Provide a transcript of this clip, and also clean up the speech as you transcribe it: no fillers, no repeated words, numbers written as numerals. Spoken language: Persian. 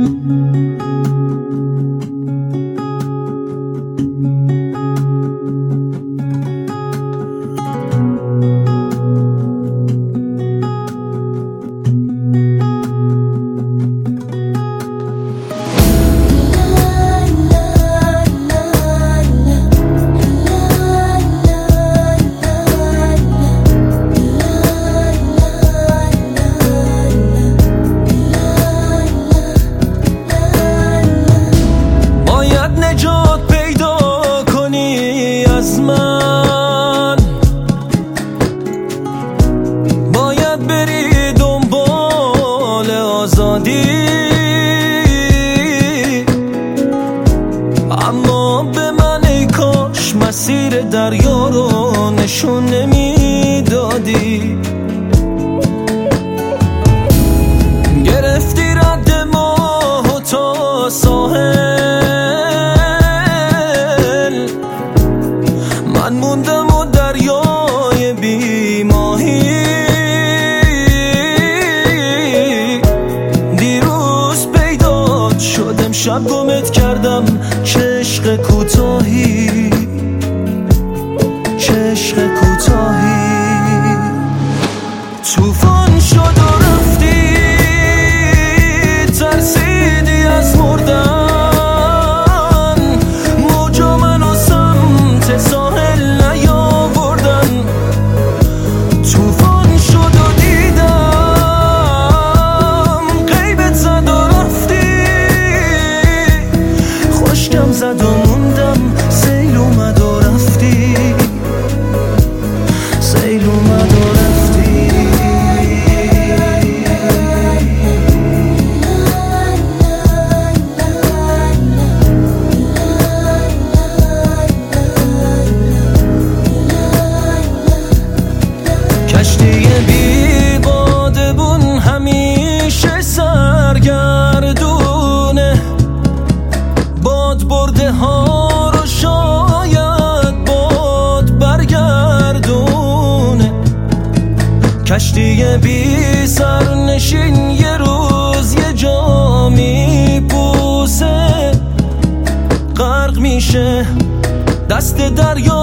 باید بری دنبال آزادی، اما به من ای کاش مسیر دریا رو نشون نمیدادی. گرفتی رد ماه تا ساحل، من موندم و دریای بی ماهی. دیروز پیدات شدم، شب گمت کردم، چه عشق کوتاهی، چه عشق کوتاهی. طوفان شد و رفتی، ترسیدی از مردن، موجا منو سمت ساحل نیاوردن. طوفان شد و دیدم غیبت زد و رفتی، خشکم زد و موندم، سیل اومد و رفتی، سیل اومد و رفتی. کشتی بی بادبون همیشه سرگردونه، باد برده ها رو شاید باد برگردونه. کشتی بی سرنشین یه روز یه جا میپوسه، غرق میشه، دست دریا